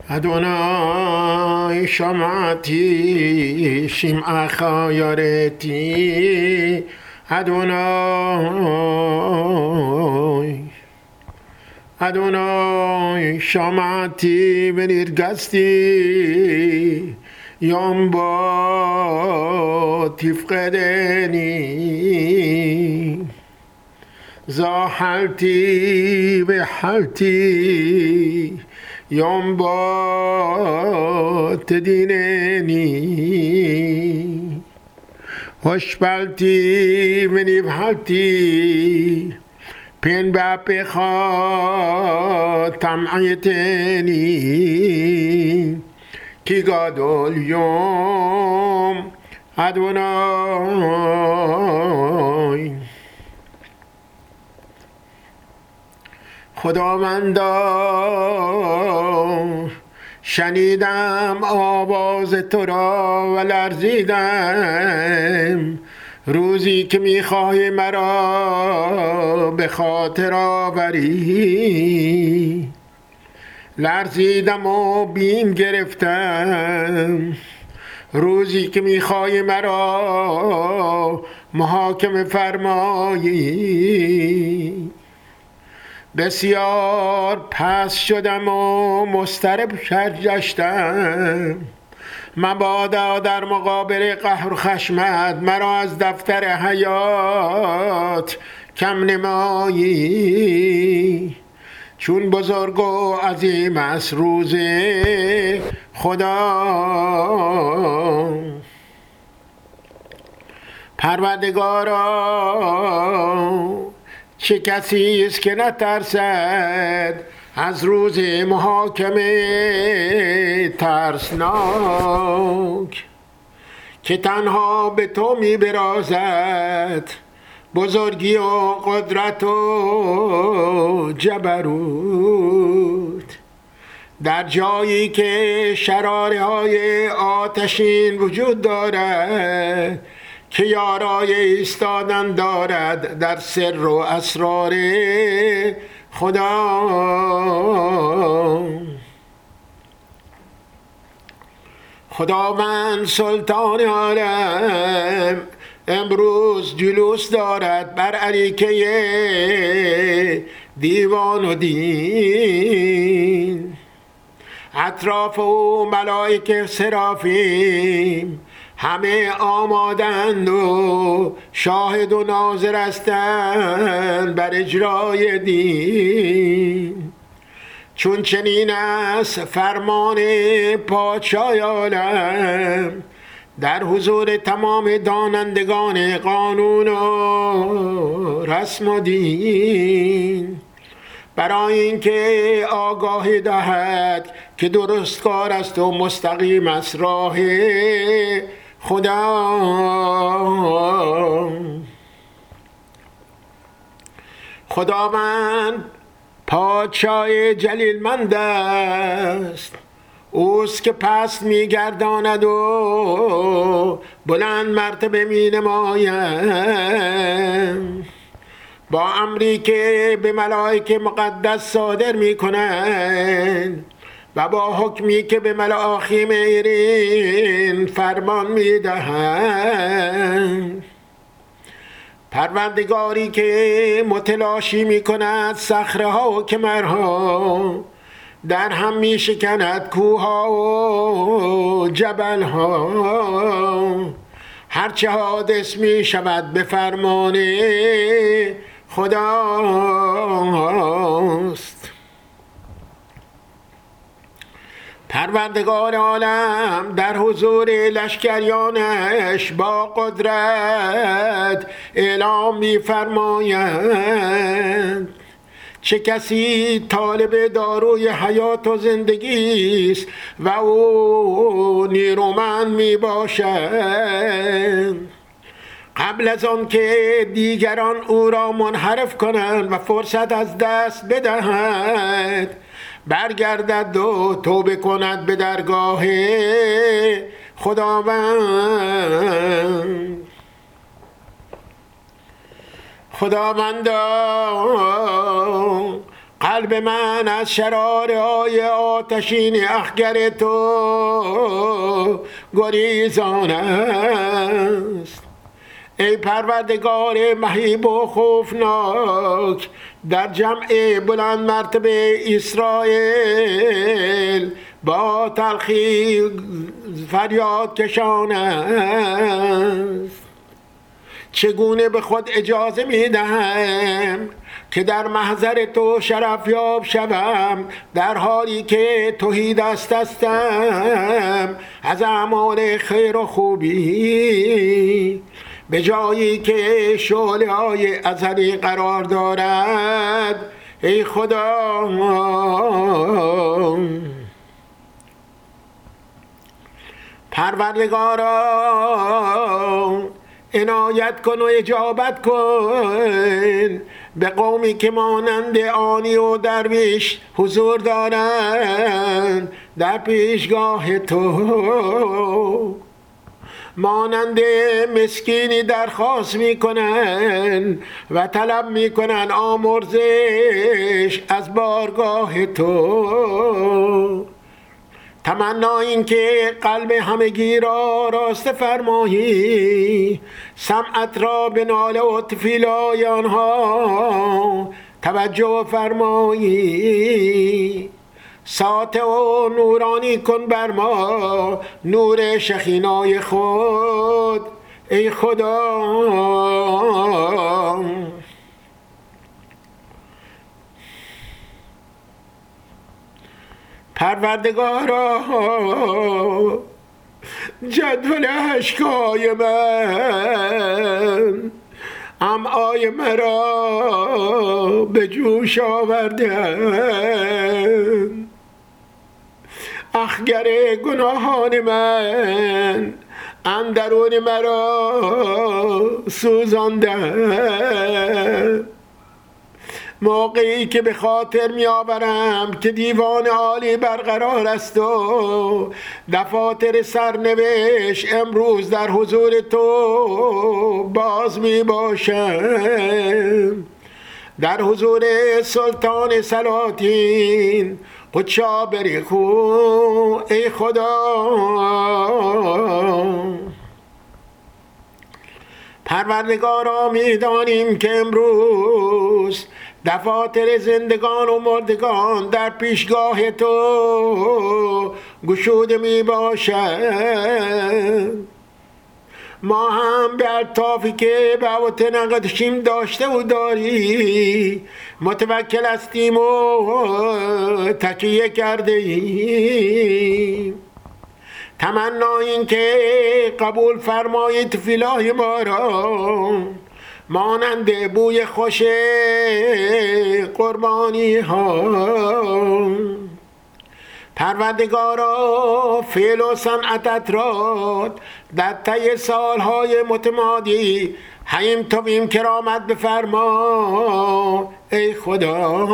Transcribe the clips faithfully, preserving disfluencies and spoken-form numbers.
ادونای شمعتی شمع خایرتی ادونای ادونای شمعتی بنیرگستی یام با تفقدنی زاحلتی به حلتی یوم با تدیننی هشبلتی منی بحلتی پین با پیخا تمعیتنی کی گادول یوم ادونای خداوندا شنیدم آواز تو را و لرزیدم روزی که میخواهی مرا به خاطر آوری لرزیدم و بیم گرفتم روزی که میخواهی مرا محاکمه فرمایی بسیار پس شدم و مضطرب گشتم مبادا در مقابل قهر و خشمت مرا از دفتر حیات کم نمایی چون بزرگ و عظیم است روز خدا پروردگارا چه کسی است که نترسد از روز محاکمه ترسناک که تنها به تو می برازد بزرگی و قدرت و جبروت در جایی که شراره های آتشین وجود دارد که یارای ایستادن دارد در سر و اسرار خدا خداوند سلطان عالم امروز جلوس دارد بر اریکه دیوان و دین اطراف او ملائکه سرافیم همه آمادند و شاهد و ناظر هستند بر اجرای دین چون چنین است فرمان پادشاه عالم در حضور تمام دانندگان قانون و رسم و دین برای اینکه آگاهی دهد که درست کار است و مستقیم است راه خدا خداوند پادشاه جلیلمند است اوست که پست میگرداند و بلند مرتبه می نماید با امری که به ملائکه مقدس صادر می کنند و با حکمی که به ملاخی میرین فرمان می دهند پروردگاری که متلاشی می کند صخره ها و کمرها در هم می شکند کوه ها و جبل ها هرچه حادث می شود به فرمان خداست پروردگار عالم در حضور لشکریانش با قدرت اعلام می فرماید چه کسی طالب داروی حیات و زندگی است و او نیرومند می باشد قبل از آن که دیگران او را منحرف کنند و فرصت از دست بدهد برگردد و توبه کند به درگاه خداوند خداوندا قلب من از شراره‌های آتشین اخگر تو گریزان است. ای پروردگار مهیب و خوفناک، در جمع بلند مرتبه اسرائیل با تلخی فریاد کشان است. چگونه به خود اجازه می دهم که در محضر تو شرف یاب شوم، در حالی که تهی دست هستم از اعمال خیر و خوبی، به جایی که شعله های ازلی قرار دارد. ای خدا، پروردگارا، عنایت کن و اجابت کن به قومی که مانند آنی و درویش حضور دارند در پیشگاه تو، مانند مسکینی درخواست میکنن و طلب میکنن آمرزش از بارگاه تو. تمنا این که قلب همگی را راست فرمایی، سمعت را به ناله و تفیلای آنها توجه فرمایی. ساطع و نورانی کن بر ما نور شخینای خود. ای خدا، پروردگارا، جدول اشکای من امعای مرا به جوش آوردن، اخگر گناهان من اندرون مرا سوزاندن. موقعی که به خاطر می آورم که دیوان عالی برقرار است و دفاتر سرنوشت امروز در حضور تو باز می باشم، در حضور سلطان سلاطین قدشا بریخو. ای خدا، پروردگارا، می دانیم که امروز دفاتر زندگان و مردگان در پیشگاه تو گشوده می باشد. ما هم به الطافی که به وطن قدشیم داشته و داری متوکل هستیم و تکیه کرده ایم. تمنا این که قبول فرمایید فیلای ما را، مانند بوی خوش قربانی ها. پروردگارا، فعل و صنعتت را در طی سالهای متمادی حیم تویم کرامت بفرما. ای خدا،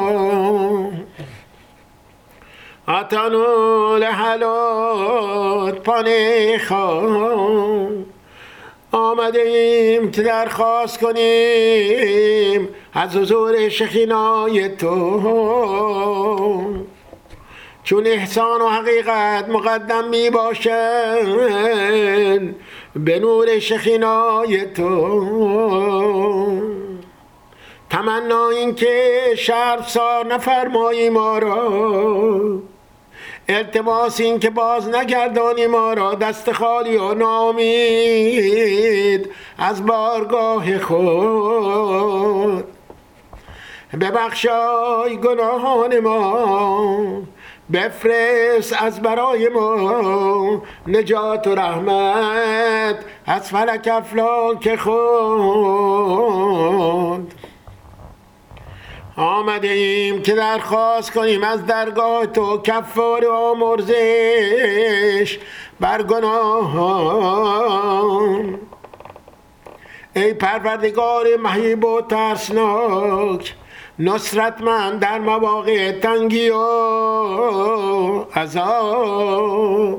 اتانو لحلات پانیخان، آمده ایم که درخواست کنیم از حضور شخینای تو، چون احسان و حقیقت مقدم می باشند به نور شخینای تو. تمنا این که شرمسار نفرمایی ما را، التماس این که باز نگردانی ما را دست خالی و ناامید از بارگاه خود. ببخشای گناهان ما، بفرست از برای ما نجات و رحمت از فلک افلاک خود. آمده ایم که درخواست کنیم از درگاه تو کفاره و آمرزش بر گناهان. ای پروردگار مهیب و ترسناک، نصرت من در مواقع تنگی و عذاب.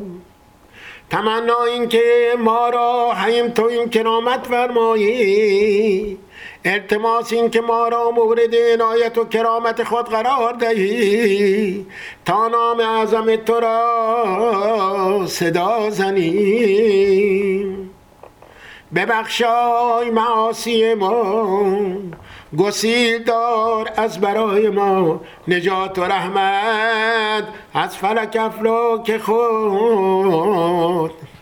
تمنا این که ما را حیم تو این کرامت فرمایی، التماس این که ما را مورد عنایت و کرامت خود قرار دهی تا نام اعظم تو را صدا زنیم. ببخشای معاصی ما، گسیل دار از برای ما نجات و رحمت از فلک افلاک خود.